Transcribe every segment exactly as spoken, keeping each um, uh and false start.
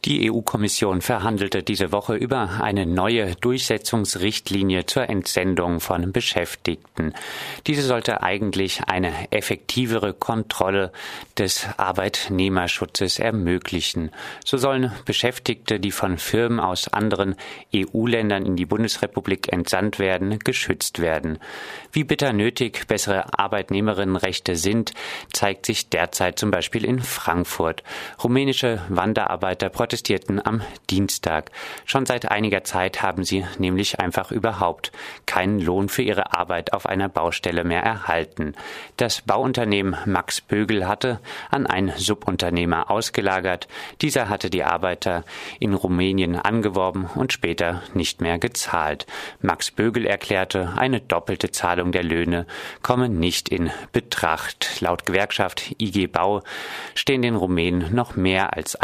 Die E U-Kommission verhandelte diese Woche über eine neue Durchsetzungsrichtlinie zur Entsendung von Beschäftigten. Diese sollte eigentlich eine effektivere Kontrolle des Arbeitnehmerschutzes ermöglichen. So sollen Beschäftigte, die von Firmen aus anderen E U-Ländern in die Bundesrepublik entsandt werden, geschützt werden. Wie bitter nötig bessere Arbeitnehmerinnenrechte sind, zeigt sich derzeit zum Beispiel in Frankfurt. Rumänische Wanderarbeiter protestierten am Dienstag. Schon seit einiger Zeit haben sie nämlich einfach überhaupt keinen Lohn für ihre Arbeit auf einer Baustelle mehr erhalten. Das Bauunternehmen Max Bögel hatte an einen Subunternehmer ausgelagert. Dieser hatte die Arbeiter in Rumänien angeworben und später nicht mehr gezahlt. Max Bögel erklärte, eine doppelte Zahlung der Löhne komme nicht in Betracht. Laut Gewerkschaft I G Bau stehen den Rumänen noch mehr als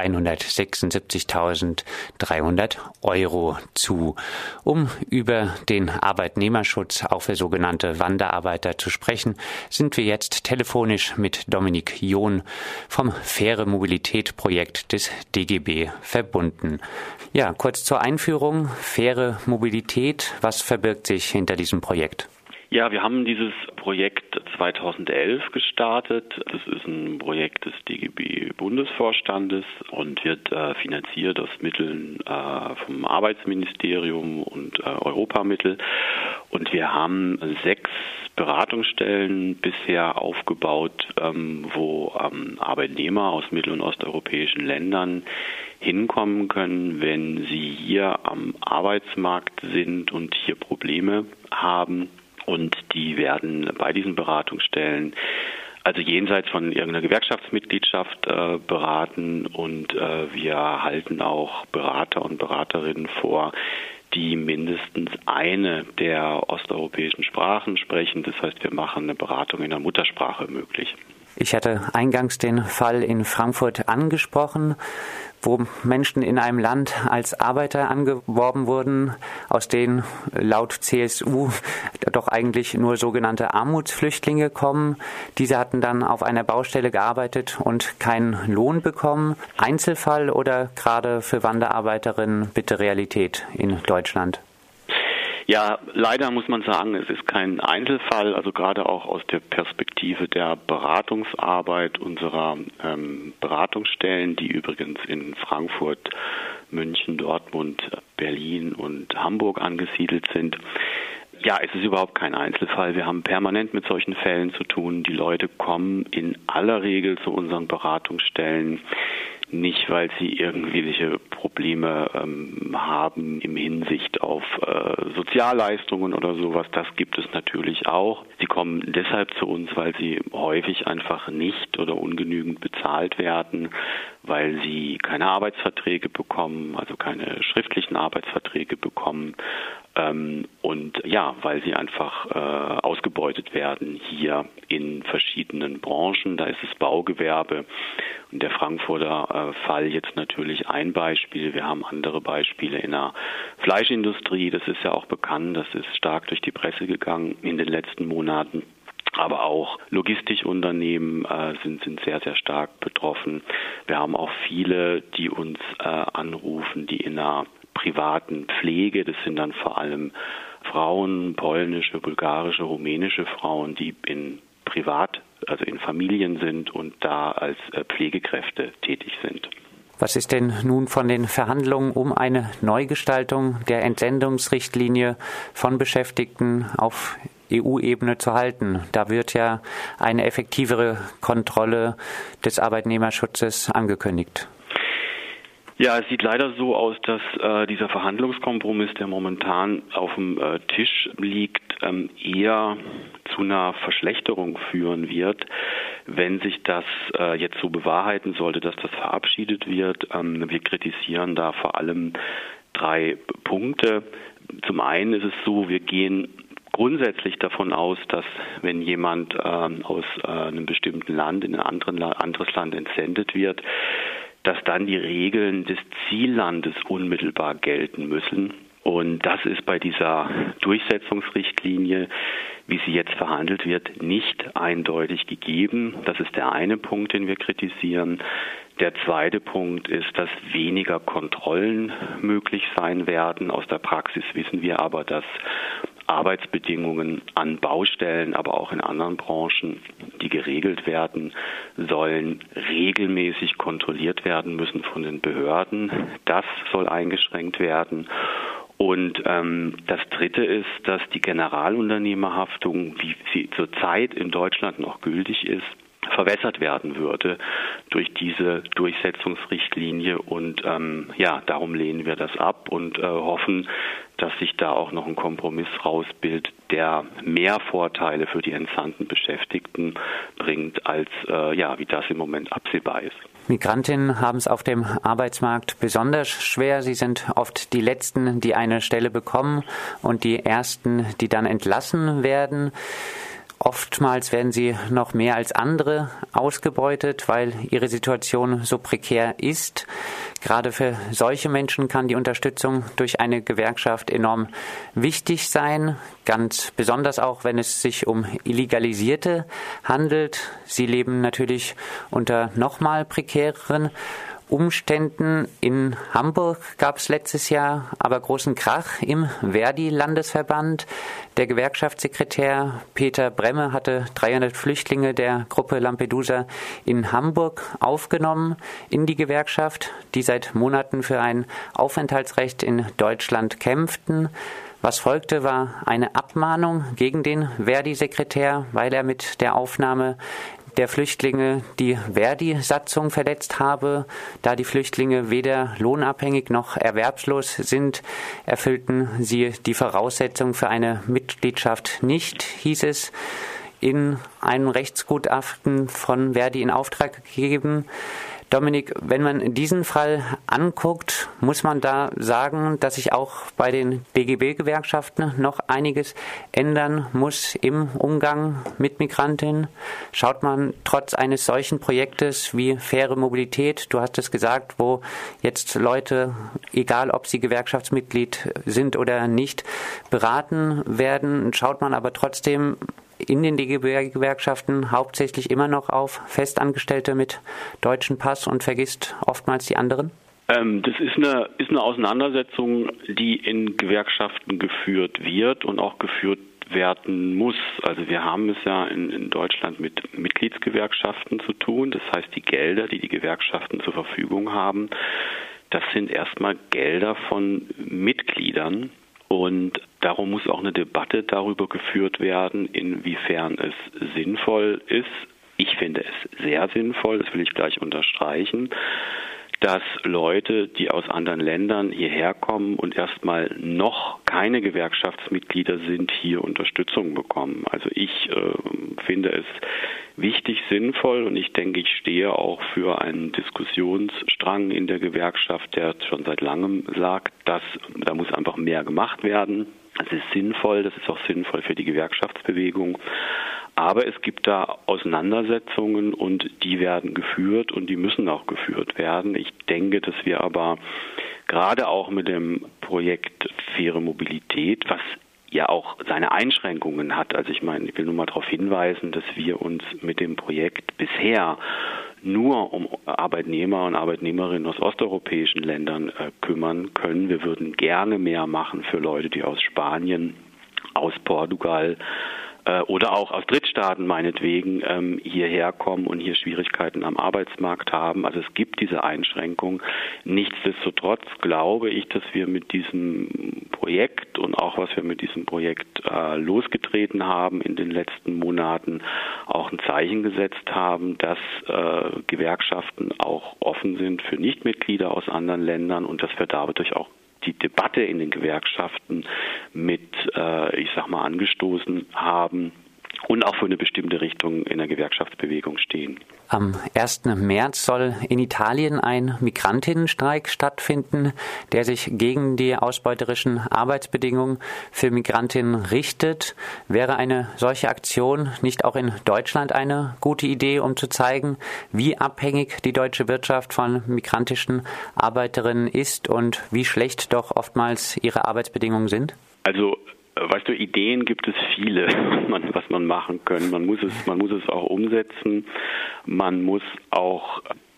hundertsechsundsiebzigtausenddreihundert Euro zu. Um über den Arbeitnehmerschutz auch für sogenannte Wanderarbeiter zu sprechen, sind wir jetzt telefonisch mit Dominik John vom Faire Mobilität Projekt des D G B verbunden. Ja, kurz zur Einführung. Faire Mobilität, was verbirgt sich hinter diesem Projekt? Ja, wir haben dieses Projekt zweitausendelf gestartet. Das ist ein Projekt des D G B-Bundesvorstandes und wird äh, finanziert aus Mitteln äh, vom Arbeitsministerium und äh, Europamittel. Und wir haben sechs Beratungsstellen bisher aufgebaut, ähm, wo ähm, Arbeitnehmer aus mittel- und osteuropäischen Ländern hinkommen können, wenn sie hier am Arbeitsmarkt sind und hier Probleme haben. Und die werden bei diesen Beratungsstellen, also jenseits von irgendeiner Gewerkschaftsmitgliedschaft, äh, beraten. Und äh, wir halten auch Berater und Beraterinnen vor, die mindestens eine der osteuropäischen Sprachen sprechen. Das heißt, wir machen eine Beratung in der Muttersprache möglich. Ich hatte eingangs den Fall in Frankfurt angesprochen, wo Menschen in einem Land als Arbeiter angeworben wurden, aus denen laut C S U doch eigentlich nur sogenannte Armutsflüchtlinge kommen. Diese hatten dann auf einer Baustelle gearbeitet und keinen Lohn bekommen. Einzelfall oder gerade für Wanderarbeiterinnen bitte Realität in Deutschland? Ja, leider muss man sagen, es ist kein Einzelfall, also gerade auch aus der Perspektive der Beratungsarbeit unserer ähm, Beratungsstellen, die übrigens in Frankfurt, München, Dortmund, Berlin und Hamburg angesiedelt sind. Ja, es ist überhaupt kein Einzelfall. Wir haben permanent mit solchen Fällen zu tun. Die Leute kommen in aller Regel zu unseren Beratungsstellen nicht, weil sie irgendwelche Probleme ähm, haben im Hinsicht auf äh, Sozialleistungen oder sowas. Das gibt es natürlich auch. Sie kommen deshalb zu uns, weil sie häufig einfach nicht oder ungenügend bezahlt werden, weil sie keine Arbeitsverträge bekommen, also keine schriftlichen Arbeitsverträge bekommen. Ähm, und ja, weil sie einfach äh, ausgebeutet werden hier in verschiedenen Branchen. Da ist das Baugewerbe und der Frankfurter äh, Fall jetzt natürlich ein Beispiel. Wir haben andere Beispiele in der Fleischindustrie. Das ist ja auch bekannt. Das ist stark durch die Presse gegangen in den letzten Monaten. Aber auch Logistikunternehmen äh, sind, sind sehr, sehr stark betroffen. Wir haben auch viele, die uns äh, anrufen, die in einer privaten Pflege, das sind dann vor allem Frauen, polnische, bulgarische, rumänische Frauen, die in Privat, also in Familien sind und da als äh, Pflegekräfte tätig sind. Was ist denn nun von den Verhandlungen um eine Neugestaltung der Entsendungsrichtlinie von Beschäftigten auf E U-Ebene zu halten? Da wird ja eine effektivere Kontrolle des Arbeitnehmerschutzes angekündigt. Ja, es sieht leider so aus, dass äh, dieser Verhandlungskompromiss, der momentan auf dem äh, Tisch liegt, ähm, eher zu einer Verschlechterung führen wird, wenn sich das äh, jetzt so bewahrheiten sollte, dass das verabschiedet wird. Ähm, wir kritisieren da vor allem drei Punkte. Zum einen ist es so, wir gehen grundsätzlich davon aus, dass wenn jemand äh, aus äh, einem bestimmten Land in ein anderen, anderes Land entsendet wird, dass dann die Regeln des Ziellandes unmittelbar gelten müssen. Und das ist bei dieser Durchsetzungsrichtlinie, wie sie jetzt verhandelt wird, nicht eindeutig gegeben. Das ist der eine Punkt, den wir kritisieren. Der zweite Punkt ist, dass weniger Kontrollen möglich sein werden. Aus der Praxis wissen wir aber, dass Arbeitsbedingungen an Baustellen, aber auch in anderen Branchen, die geregelt werden sollen, regelmäßig kontrolliert werden müssen von den Behörden. Das soll eingeschränkt werden. Und ähm, das Dritte ist, dass die Generalunternehmerhaftung, wie sie zurzeit in Deutschland noch gültig ist, verwässert werden würde durch diese Durchsetzungsrichtlinie. Und ähm, ja, darum lehnen wir das ab und äh, hoffen, dass sich da auch noch ein Kompromiss rausbildet, der mehr Vorteile für die entsandten Beschäftigten bringt, als äh, ja, wie das im Moment absehbar ist. Migrantinnen haben es auf dem Arbeitsmarkt besonders schwer. Sie sind oft die Letzten, die eine Stelle bekommen und die Ersten, die dann entlassen werden. Oftmals werden sie noch mehr als andere ausgebeutet, weil ihre Situation so prekär ist. Gerade für solche Menschen kann die Unterstützung durch eine Gewerkschaft enorm wichtig sein, ganz besonders auch, wenn es sich um Illegalisierte handelt. Sie leben natürlich unter nochmal prekäreren Umständen. In Hamburg gab es letztes Jahr aber großen Krach im Verdi-Landesverband. Der Gewerkschaftssekretär Peter Bremme hatte dreihundert Flüchtlinge der Gruppe Lampedusa in Hamburg aufgenommen in die Gewerkschaft, die seit Monaten für ein Aufenthaltsrecht in Deutschland kämpften. Was folgte, war eine Abmahnung gegen den Verdi-Sekretär, weil er mit der Aufnahme der Flüchtlinge die Verdi-Satzung verletzt habe. Da die Flüchtlinge weder lohnabhängig noch erwerbslos sind, erfüllten sie die Voraussetzungen für eine Mitgliedschaft nicht, hieß es in einem Rechtsgutachten von Verdi in Auftrag gegeben. Dominik, wenn man diesen Fall anguckt, muss man da sagen, dass sich auch bei den B G B-Gewerkschaften noch einiges ändern muss im Umgang mit Migrantinnen. Schaut man trotz eines solchen Projektes wie faire Mobilität, du hast es gesagt, wo jetzt Leute, egal ob sie Gewerkschaftsmitglied sind oder nicht, beraten werden, schaut man aber trotzdem in den D G B-Gewerkschaften hauptsächlich immer noch auf Festangestellte mit deutschem Pass und vergisst oftmals die anderen? Ähm, das ist eine, ist eine Auseinandersetzung, die in Gewerkschaften geführt wird und auch geführt werden muss. Also wir haben es ja in, in Deutschland mit Mitgliedsgewerkschaften zu tun. Das heißt, die Gelder, die die Gewerkschaften zur Verfügung haben, das sind erstmal Gelder von Mitgliedern. Und darum muss auch eine Debatte darüber geführt werden, inwiefern es sinnvoll ist. Ich finde es sehr sinnvoll, das will ich gleich unterstreichen, dass Leute, die aus anderen Ländern hierher kommen und erstmal noch keine Gewerkschaftsmitglieder sind, hier Unterstützung bekommen. Also ich äh, finde es wichtig, sinnvoll und ich denke, ich stehe auch für einen Diskussionsstrang in der Gewerkschaft, der schon seit langem sagt, dass da muss einfach mehr gemacht werden. Das ist sinnvoll, das ist auch sinnvoll für die Gewerkschaftsbewegung. Aber es gibt da Auseinandersetzungen und die werden geführt und die müssen auch geführt werden. Ich denke, dass wir aber gerade auch mit dem Projekt Faire Mobilität, was ja auch seine Einschränkungen hat. Also ich meine, ich will nur mal darauf hinweisen, dass wir uns mit dem Projekt bisher nur um Arbeitnehmer und Arbeitnehmerinnen aus osteuropäischen Ländern äh, kümmern können. Wir würden gerne mehr machen für Leute, die aus Spanien, aus Portugal äh, oder auch aus Drittstaaten meinetwegen ähm, hierher kommen und hier Schwierigkeiten am Arbeitsmarkt haben. Also es gibt diese Einschränkung. Nichtsdestotrotz glaube ich, dass wir mit diesem Projekt und auch was wir mit diesem Projekt äh, losgetreten haben in den letzten Monaten auch ein Zeichen gesetzt haben, dass äh, Gewerkschaften auch offen sind für Nichtmitglieder aus anderen Ländern und dass wir dadurch auch die Debatte in den Gewerkschaften mit, äh, ich sag mal, angestoßen haben und auch für eine bestimmte Richtung in der Gewerkschaftsbewegung stehen. Am ersten März soll in Italien ein Migrantinnenstreik stattfinden, der sich gegen die ausbeuterischen Arbeitsbedingungen für Migrantinnen richtet. Wäre eine solche Aktion nicht auch in Deutschland eine gute Idee, um zu zeigen, wie abhängig die deutsche Wirtschaft von migrantischen Arbeiterinnen ist und wie schlecht doch oftmals ihre Arbeitsbedingungen sind? Also Weißt du, Ideen gibt es viele, was man machen kann. Man muss es, man muss es auch umsetzen. Man muss auch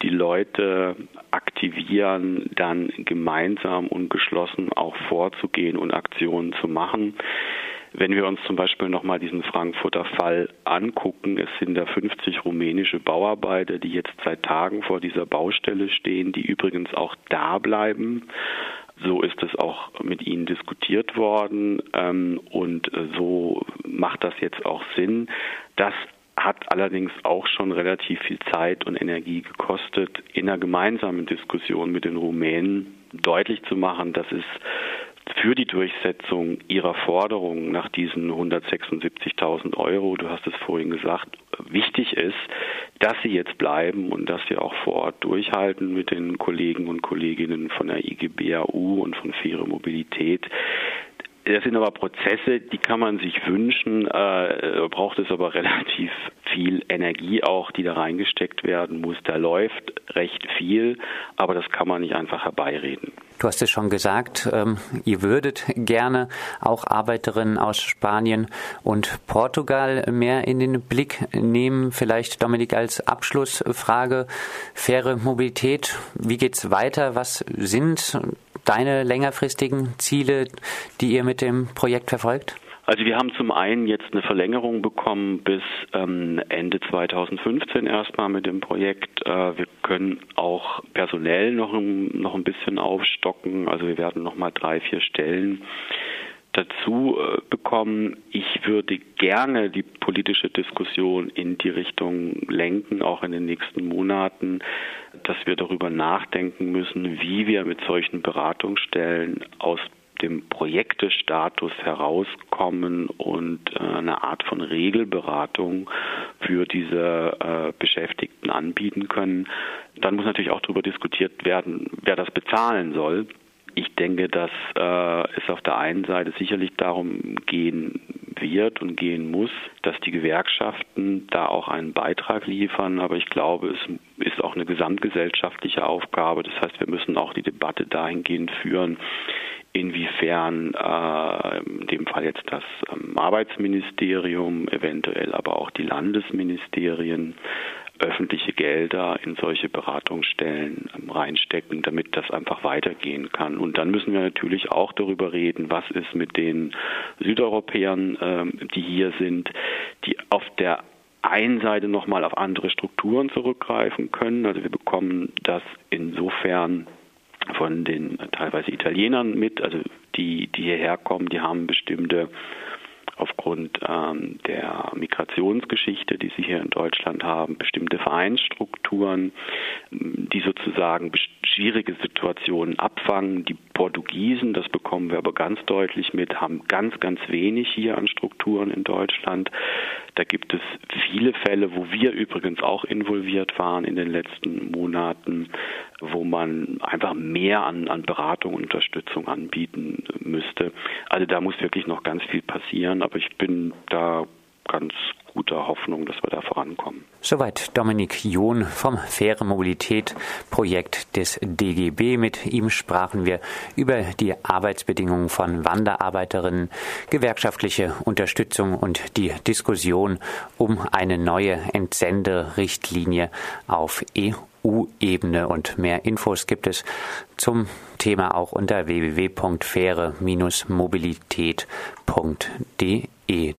die Leute aktivieren, dann gemeinsam und geschlossen auch vorzugehen und Aktionen zu machen. Wenn wir uns zum Beispiel nochmal diesen Frankfurter Fall angucken, es sind da fünfzig rumänische Bauarbeiter, die jetzt seit Tagen vor dieser Baustelle stehen, die übrigens auch da bleiben. So ist es auch mit ihnen diskutiert worden und so macht das jetzt auch Sinn. Das hat allerdings auch schon relativ viel Zeit und Energie gekostet, in einer gemeinsamen Diskussion mit den Rumänen deutlich zu machen, dass es für die Durchsetzung ihrer Forderungen nach diesen hundertsechsundsiebzigtausend Euro, du hast es vorhin gesagt, wichtig ist, dass sie jetzt bleiben und dass sie auch vor Ort durchhalten mit den Kollegen und Kolleginnen von der I G B A U und von Faire Mobilität. Das sind aber Prozesse, die kann man sich wünschen, äh, braucht es aber relativ viel Energie auch, die da reingesteckt werden muss. Da läuft recht viel, aber das kann man nicht einfach herbeireden. Du hast es schon gesagt, ähm, ihr würdet gerne auch Arbeiterinnen aus Spanien und Portugal mehr in den Blick nehmen. Vielleicht, Dominik, als Abschlussfrage, faire Mobilität, wie geht's weiter? Was sind deine längerfristigen Ziele, die ihr mit dem Projekt verfolgt? Also wir haben zum einen jetzt eine Verlängerung bekommen bis ähm, Ende zweitausendfünfzehn erstmal mit dem Projekt. Äh, wir können auch personell noch ein, noch ein bisschen aufstocken. Also wir werden nochmal drei, vier Stellen dazu äh, bekommen. Ich würde gerne die politische Diskussion in die Richtung lenken, auch in den nächsten Monaten, dass wir darüber nachdenken müssen, wie wir mit solchen Beratungsstellen aus dem Projektestatus herauskommen und äh, eine Art von Regelberatung für diese äh, Beschäftigten anbieten können. Dann muss natürlich auch darüber diskutiert werden, wer das bezahlen soll. Ich denke, dass äh, es auf der einen Seite sicherlich darum gehen wird und gehen muss, dass die Gewerkschaften da auch einen Beitrag liefern. Aber ich glaube, es ist auch eine gesamtgesellschaftliche Aufgabe. Das heißt, wir müssen auch die Debatte dahingehend führen, inwiefern äh, in dem Fall jetzt das ähm, Arbeitsministerium, eventuell aber auch die Landesministerien öffentliche Gelder in solche Beratungsstellen ähm, reinstecken, damit das einfach weitergehen kann. Und dann müssen wir natürlich auch darüber reden, was ist mit den Südeuropäern, ähm, die hier sind, die auf der einen Seite nochmal auf andere Strukturen zurückgreifen können. Also wir bekommen das insofern von den teilweise Italienern mit, also die, die hierher kommen, die haben bestimmte, aufgrund ähm, der Migrationsgeschichte, die sie hier in Deutschland haben, bestimmte Vereinsstrukturen, die sozusagen schwierige Situationen abfangen. Die Portugiesen, das bekommen wir aber ganz deutlich mit, haben ganz, ganz wenig hier an Strukturen in Deutschland. Da gibt es viele Fälle, wo wir übrigens auch involviert waren in den letzten Monaten, wo man einfach mehr an, an Beratung und Unterstützung anbieten müsste. Also da muss wirklich noch ganz viel passieren, aber ich bin da ganz guter Hoffnung, dass wir da vorankommen. Soweit Dominik John vom Faire Mobilität Projekt des D G B. Mit ihm sprachen wir über die Arbeitsbedingungen von Wanderarbeiterinnen, gewerkschaftliche Unterstützung und die Diskussion um eine neue Entsenderichtlinie auf E U-Ebene. Und mehr Infos gibt es zum Thema auch unter w w w punkt faire Bindestrich mobilität punkt d e.